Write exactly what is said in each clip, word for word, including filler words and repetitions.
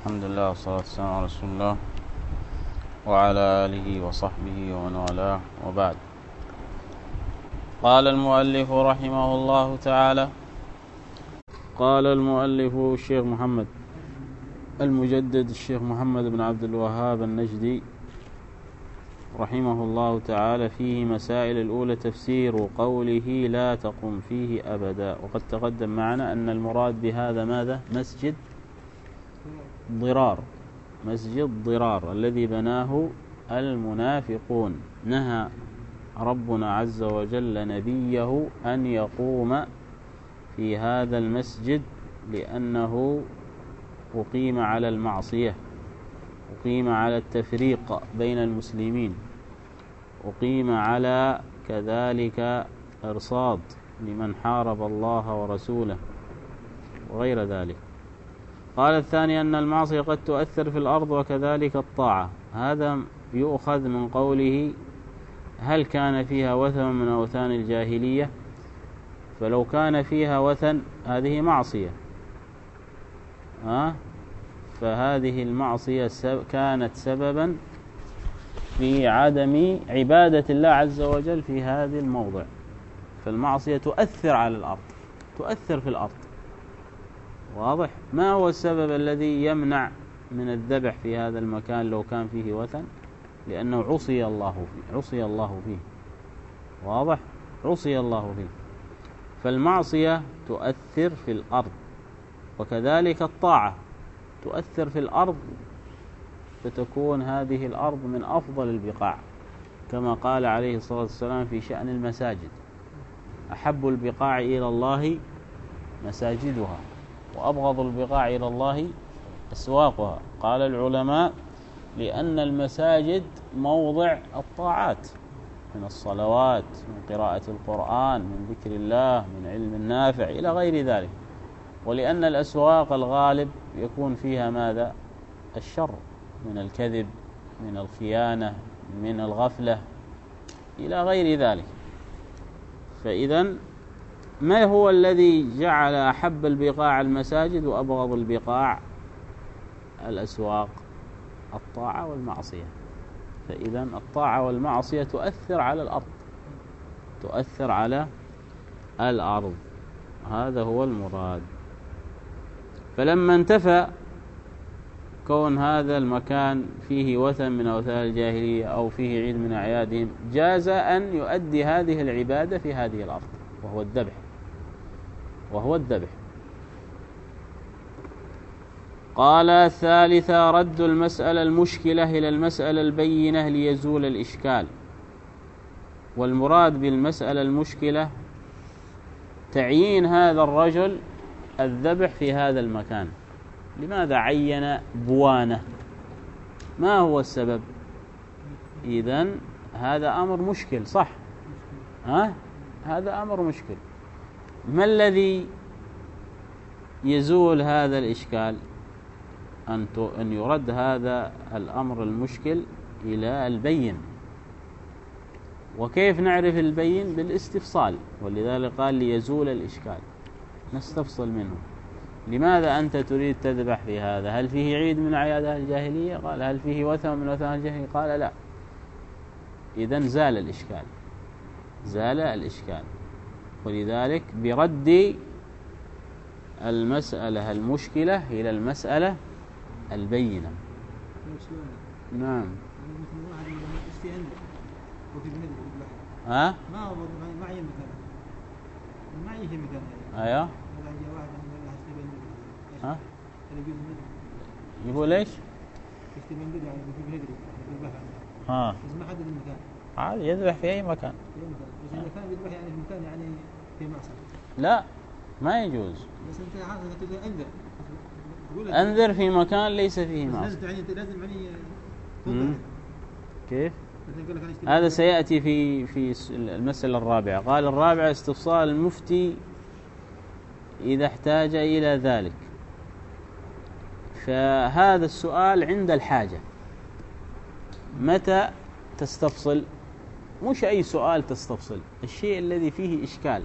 الحمد لله والصلاة والسلام على رسول الله وعلى آله وصحبه ومن والاه، وبعد. قال المؤلف رحمه الله تعالى: قال المؤلف الشيخ محمد المجدد الشيخ محمد بن عبد الوهاب النجدي رحمه الله تعالى فيه مسائل. الأولى تفسير قوله لا تقم فيه أبدا، وقد تقدم معنا أن المراد بهذا ماذا؟ مسجد ضرار، مسجد ضرار الذي بناه المنافقون. نهى ربنا عز وجل نبيه أن يقوم في هذا المسجد لأنه أقيم على المعصية، أقيم على التفريق بين المسلمين، أقيم على كذلك إرصاد لمن حارب الله ورسوله وغير ذلك. قال الثاني أن المعصية قد تؤثر في الأرض وكذلك الطاعة. هذا يؤخذ من قوله هل كان فيها وثن من أوثان الجاهلية؟ فلو كان فيها وثن هذه معصية، أه؟ فهذه المعصية كانت سببا في عدم عبادة الله عز وجل في هذا الموضع. فالمعصية تؤثر على الأرض، تؤثر في الأرض. واضح؟ ما هو السبب الذي يمنع من الذبح في هذا المكان لو كان فيه وثن؟ لأنه عصي الله فيه، عصي الله فيه. واضح؟ عصي الله فيه. فالمعصية تؤثر في الأرض، وكذلك الطاعة تؤثر في الأرض، فتكون هذه الأرض من أفضل البقاع، كما قال عليه الصلاة والسلام في شأن المساجد: أحب البقاع إلى الله مساجدها، وأبغض البقاع إلى الله أسواقها. قال العلماء: لأن المساجد موضع الطاعات من الصلوات، من قراءة القرآن، من ذكر الله، من علم النافع إلى غير ذلك. ولأن الأسواق الغالب يكون فيها ماذا؟ الشر، من الكذب، من الخيانة، من الغفلة إلى غير ذلك. فإذا ما هو الذي جعل أحب البقاع المساجد وأبغض البقاع الأسواق؟ الطاعة والمعصية. فإذا الطاعة والمعصية تؤثر على الأرض، تؤثر على الأرض. هذا هو المراد. فلما انتفى كون هذا المكان فيه وثن من أوثان الجاهلية أو فيه عيد من أعيادهم، جاز أن يؤدي هذه العبادة في هذه الأرض، وهو الذبح، وهو الذبح. قال الثالثة رد المسألة المشكلة إلى المسألة البينة ليزول الإشكال. والمراد بالمسألة المشكلة تعيين هذا الرجل الذبح في هذا المكان. لماذا عين بوانة؟ ما هو السبب؟ إذن هذا أمر مشكل، صح؟ ها؟ هذا أمر مشكل. ما الذي يزول هذا الإشكال؟ أن يرد هذا الأمر المشكل إلى البين. وكيف نعرف البين؟ بالاستفصال. ولذلك قال ليزول الإشكال، نستفصل منه. لماذا أنت تريد تذبح في هذا؟ هل فيه عيد من أعياد أهل الجاهلية؟ قال. هل فيه وثن من وثن الجاهلية؟ قال لا. إذن زال الإشكال، زال الإشكال. ولذلك برد المسألة المشكلة إلى المسألة البينة. نعم. ها؟ ما هو معي مثال، معي في مثال. أيوه. ها؟ يقول ليش؟ ها. ما حدد المكان. عادي يذبح في أي مكان. بس إذا كان يذبح يعني في مكان يعني في معصية. لا، ما يجوز. بس أنت عارف أنذر. أنذر في مكان ليس فيه معصية. لازم يعني كيف؟ هذا سيأتي في في المسألة الرابعة. قال الرابعة استفصال المفتي إذا احتاج إلى ذلك. فهذا السؤال عند الحاجة. متى تستفصل؟ مش أي سؤال تستفصل، الشيء الذي فيه إشكال،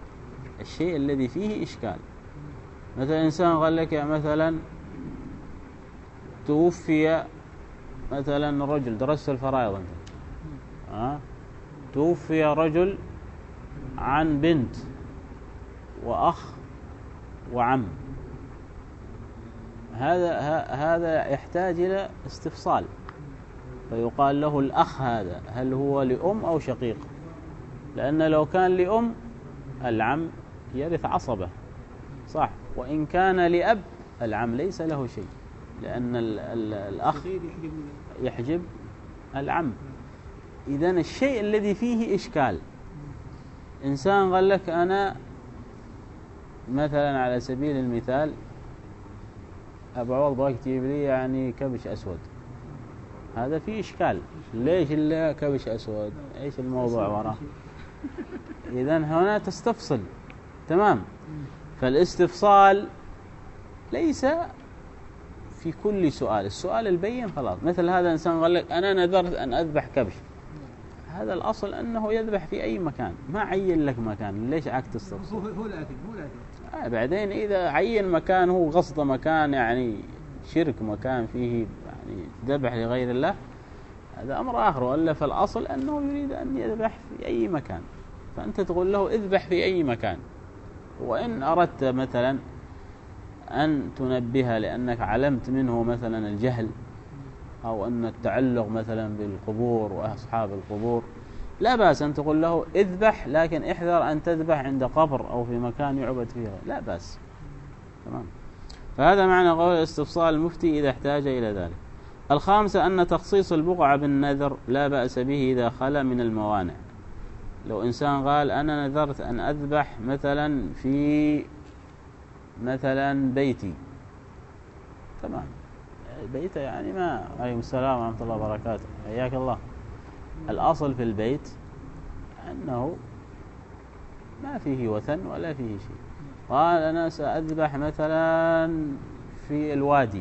الشيء الذي فيه إشكال. مثلا إنسان قال لك مثلا توفي مثلا رجل، درست الفرائض أنت أه؟ توفي رجل عن بنت وأخ وعم، هذا هذا يحتاج إلى استفصال، فيقال له الأخ هذا هل هو لأم أو شقيق؟ لأن لو كان لأم العم يرث عصبة صح، وإن كان لأب العم ليس له شيء، لأن ال ال الأخ يحجب العم. إذن الشيء الذي فيه إشكال، إنسان قال لك أنا مثلا على سبيل المثال أبو عوض بغاك تجيب لي يعني كبش أسود، هذا فيه إشكال، ليش إلا كبش أسود؟ إيش الموضوع وراه؟ إذن هنا تستفصل تمام. فالاستفصال ليس في كل سؤال، السؤال البين خلاص. مثل هذا إنسان قال لك أنا نذرت أن أذبح كبش، هذا الأصل أنه يذبح في أي مكان، ما عين لك مكان، ليش عك تستفصل؟ هو هو الأكل هو الأكل آه بعدين إذا عين مكان، هو قصد مكان يعني شرك، مكان فيه يعني ذبح لغير الله، هذا أمر آخر. وإلا فالأصل أنه يريد أن يذبح في أي مكان، فأنت تقول له اذبح في أي مكان. وإن أردت مثلا أن تنبه لأنك علمت منه مثلا الجهل أو أن التعلق مثلا بالقبور وأصحاب القبور، لا بأس أن تقول له اذبح، لكن احذر أن تذبح عند قبر أو في مكان يعبد فيه، لا بأس تمام. فهذا معنى قول استفصال المفتي إذا احتاج إلى ذلك. الخامسة أن تخصيص البقعة بالنذر لا بأس به إذا خلا من الموانع. لو إنسان قال أنا نذرت أن أذبح مثلا في مثلا بيتي، تمام، بيته يعني ما عليكم السلام ورحمة الله وبركاته حياك الله، الأصل في البيت أنه ما فيه وثن ولا فيه شيء. قال أنا سأذبح مثلا في الوادي،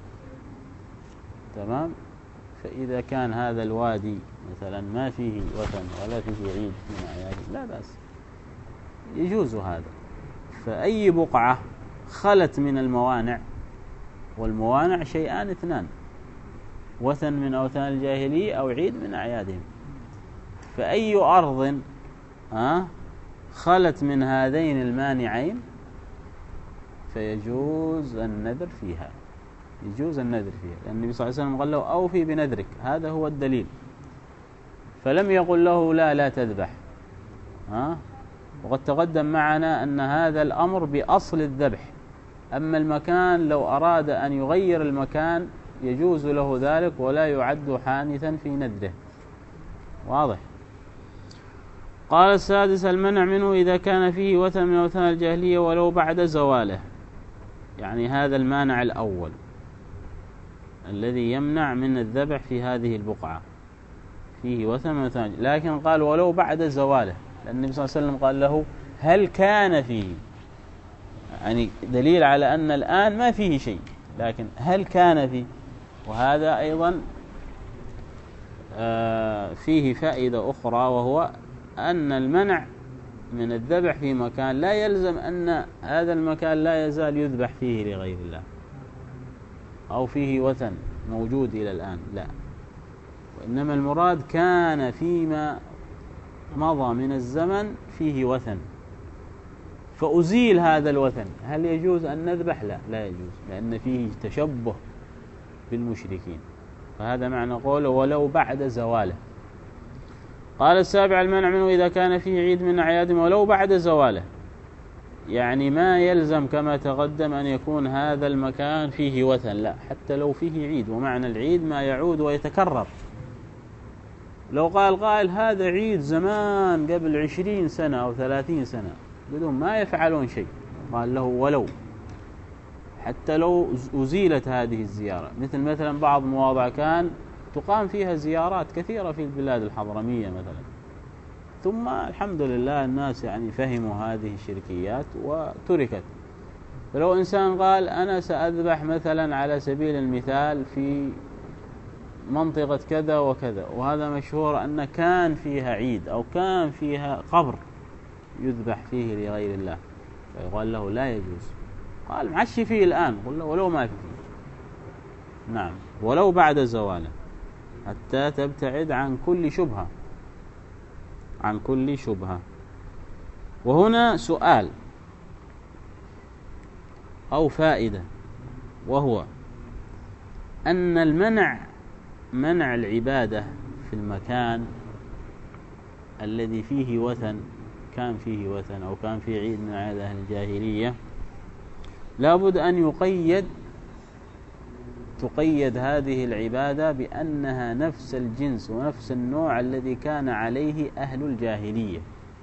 تمام، فإذا كان هذا الوادي مثلا ما فيه وثن ولا فيه عيد من أعياد لا بأس، يجوز هذا. فأي بقعة خلت من الموانع، والموانع شيئان اثنان، وثن من أوثان الجاهلية أو عيد من أعيادهم، فأي أرض آه خلت من هذين المانعين فيجوز النذر فيها، يجوز النذر فيها، لأن النبي صلى الله عليه وسلم قال له أوفي بنذرك، هذا هو الدليل. فلم يقل له لا لا تذبح آه وقد تقدم معنا أن هذا الأمر بأصل الذبح، أما المكان لو أراد أن يغير المكان يجوز له ذلك ولا يعد حانثا في نذره، واضح. قال السادس المنع منه إذا كان فيه وثن من أوثان الجاهلية ولو بعد زواله، يعني هذا المانع الأول الذي يمنع من الذبح في هذه البقعة، فيه وثن من أوثان، لكن قال ولو بعد زواله، لأن النبي صلى الله عليه وسلم قال له هل كان فيه، يعني دليل على أن الآن ما فيه شيء، لكن هل كان فيه. وهذا أيضا فيه فائدة أخرى، وهو أن المنع من الذبح في مكان لا يلزم أن هذا المكان لا يزال يذبح فيه لغير الله أو فيه وثن موجود إلى الآن، لا، وإنما المراد كان فيما مضى من الزمن فيه وثن فأزيل هذا الوثن، هل يجوز أن نذبح؟ لا لا يجوز، لأن فيه تشبه بالمشركين. فهذا معنى قوله ولو بعد زواله. قال السابع المنع منه إذا كان فيه عيد من أعيادهم ولو بعد زواله، يعني ما يلزم كما تقدم أن يكون هذا المكان فيه وثن، لا، حتى لو فيه عيد، ومعنى العيد ما يعود ويتكرر. لو قال قائل هذا عيد زمان قبل عشرين سنة أو ثلاثين سنة، بدون ما يفعلون شيء، قال له ولو، حتى لو أزيلت هذه الزيارة، مثل مثلا بعض مواضع كان تقام فيها زيارات كثيرة في البلاد الحضرمية مثلا، ثم الحمد لله الناس يعني فهموا هذه الشركيات وتركت. فلو إنسان قال أنا سأذبح مثلا على سبيل المثال في منطقة كذا وكذا، وهذا مشهور أن كان فيها عيد أو كان فيها قبر يذبح فيه لغير الله، فيقال له لا يجوز. قال معشي فيه الآن، قل له ولو ما فيه، نعم، ولو بعد زواله، حتى تبتعد عن كل شبهة، عن كل شبهة. وهنا سؤال أو فائدة، وهو أن المنع منع العبادة في المكان الذي فيه وثن، كان فيه وثن أو كان فيه عيد من أعياد أهل الجاهلية، لابد أن يقيد تقيد هذه العبادة بأنها نفس الجنس ونفس النوع الذي كان عليه أهل الجاهلية.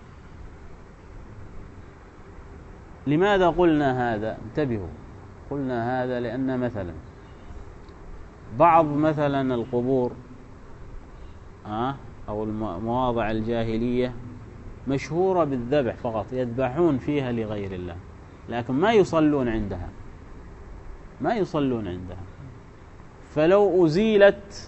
لماذا قلنا هذا؟ انتبهوا، قلنا هذا لأن مثلا بعض مثلا القبور أو المواضع الجاهلية مشهورة بالذبح فقط، يذبحون فيها لغير الله، لكن ما يصلون عندها، ما يصلون عندها. فلو أزيلت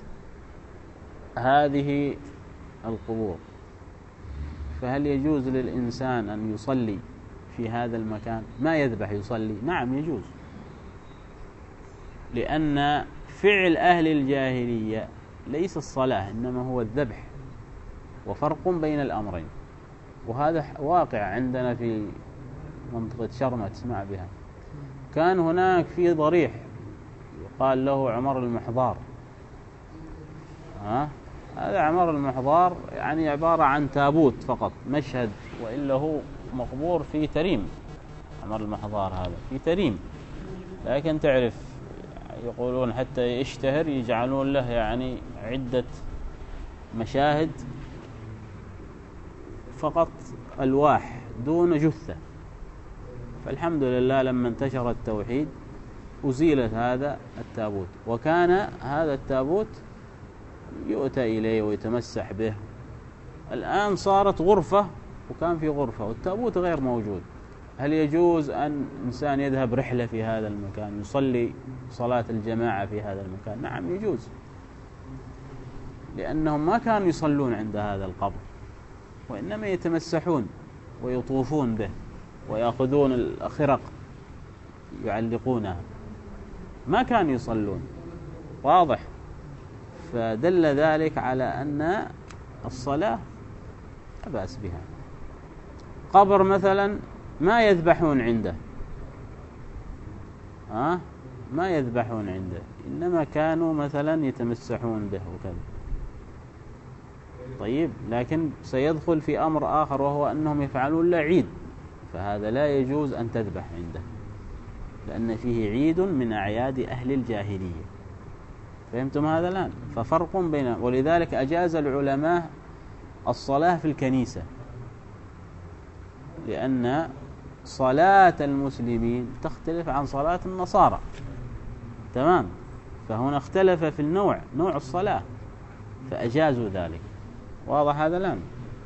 هذه القبور فهل يجوز للإنسان أن يصلي في هذا المكان؟ ما يذبح يصلي؟ نعم يجوز، لأن فعل أهل الجاهلية ليس الصلاة إنما هو الذبح، وفرق بين الأمرين. وهذا واقع عندنا في منطقة شرمة تسمع بها، كان هناك في ضريح يقال له عمر المحضار. ها؟ هذا عمر المحضار يعني عبارة عن تابوت فقط، مشهد، وإلا هو مقبور في تريم. عمر المحضار هذا في تريم، لكن تعرف يقولون حتى يشتهر يجعلون له يعني عدة مشاهد فقط ألواح دون جثة. فالحمد لله لما انتشر التوحيد أزيلت هذا التابوت، وكان هذا التابوت يؤتى إليه ويتمسح به. الآن صارت غرفة، وكان في غرفة والتابوت غير موجود. هل يجوز أن إنسان يذهب رحلة في هذا المكان يصلي صلاة الجماعة في هذا المكان؟ نعم يجوز، لأنهم ما كانوا يصلون عند هذا القبر، وإنما يتمسحون ويطوفون به ويأخذون الخرق يعلقونها، ما كانوا يصلون. واضح؟ فدل ذلك على أن الصلاة لا بأس بها. قبر مثلا ما يذبحون عنده، ها؟ ما يذبحون عنده، إنما كانوا مثلا يتمسحون به وكذا. طيب، لكن سيدخل في أمر آخر، وهو أنهم يفعلون له عيد، فهذا لا يجوز أن تذبح عنده، لأن فيه عيد من أعياد أهل الجاهلية. فهمتم هذا الآن؟ ففرق بين، ولذلك أجاز العلماء الصلاة في الكنيسة، لأن صلاة المسلمين تختلف عن صلاة النصارى، تمام؟ فهنا اختلف في النوع، نوع الصلاة، فأجازوا ذلك. واضح هذا الآن؟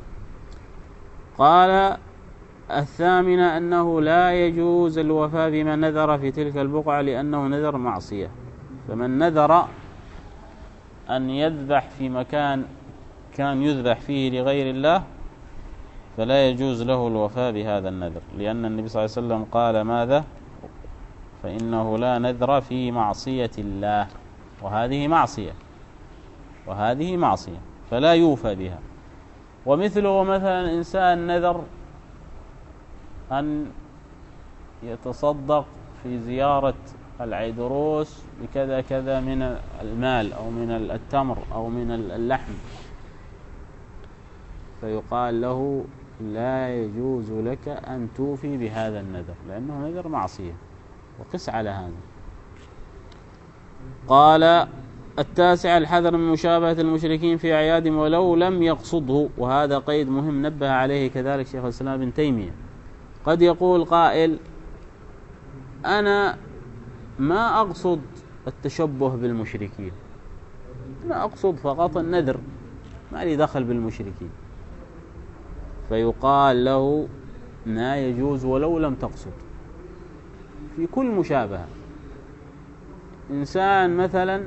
قال الثامنة أنه لا يجوز الوفاء بما نذر في تلك البقعة لأنه نذر معصية. فمن نذر أن يذبح في مكان كان يذبح فيه لغير الله فلا يجوز له الوفاء بهذا النذر، لأن النبي صلى الله عليه وسلم قال ماذا؟ فإنه لا نذر في معصية الله، وهذه معصية، وهذه معصية، فلا يوفى بها. ومثله مثلا إنسان نذر أن يتصدق في زيارة العيدروس بكذا كذا من المال أو من التمر أو من اللحم، فيقال له لا يجوز لك أن توفي بهذا النذر، لأنه نذر معصية. وقس على هذا. قال التاسع الحذر من مشابهة المشركين في أعيادهم ولو لم يقصده، وهذا قيد مهم نبه عليه كذلك شيخ الإسلام ابن تيمية. قد يقول قائل أنا ما أقصد التشبه بالمشركين، أنا أقصد فقط النذر، ما لي دخل بالمشركين، فيقال له ما يجوز ولو لم تقصد في كل مشابهة. إنسان مثلا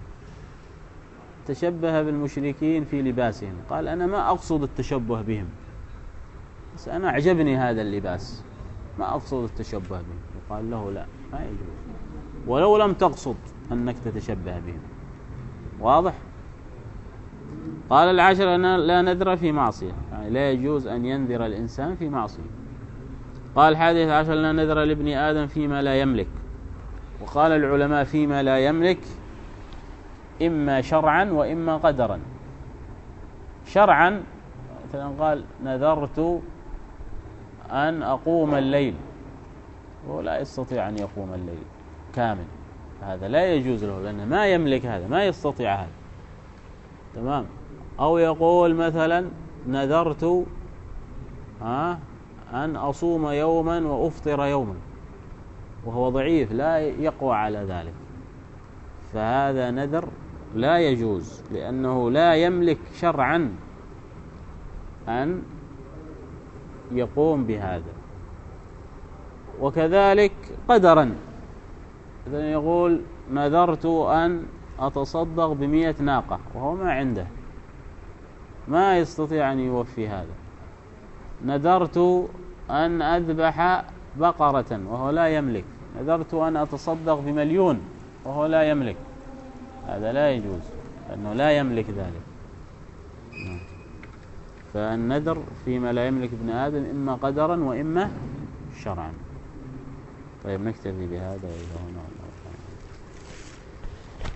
تشبه بالمشركين في لباسهم، قال أنا ما أقصد التشبه بهم، بس أنا أعجبني هذا اللباس، ما أقصد التشبه بهم، يقال له لا، ما يجوز ولو لم تقصد. أنك تتشبه بهم. واضح؟ قال العاشر لا نذر في معصية، يعني لا يجوز أن ينذر الإنسان في معصية. قال الحادث عشر لا نذر لابن آدم فيما لا يملك. وقال العلماء فيما لا يملك إما شرعا وإما قدرا. شرعا مثلا قال نذرت أن أقوم الليل، هو لا يستطيع أن يقوم الليل كامل، هذا لا يجوز له لأنه ما يملك هذا، ما يستطيع هذا. تمام. أو يقول مثلا نذرت ها أن أصوم يوما وأفطر يوما، وهو ضعيف لا يقوى على ذلك، فهذا نذر لا يجوز لأنه لا يملك شرعا أن يقوم بهذا. وكذلك قدرا، إذن يقول نذرت أن أتصدق بمئة ناقة وهو ما عنده، ما يستطيع أن يوفي هذا. نذرت أن أذبح بقرة وهو لا يملك. نذرت أن أتصدق بمليون وهو لا يملك، هذا لا يجوز لأنه لا يملك ذلك. فالنذر فيما لا يملك ابن آدم إما قدرا وإما شرعا. طيب نكتفي بهذا وإلى هنا.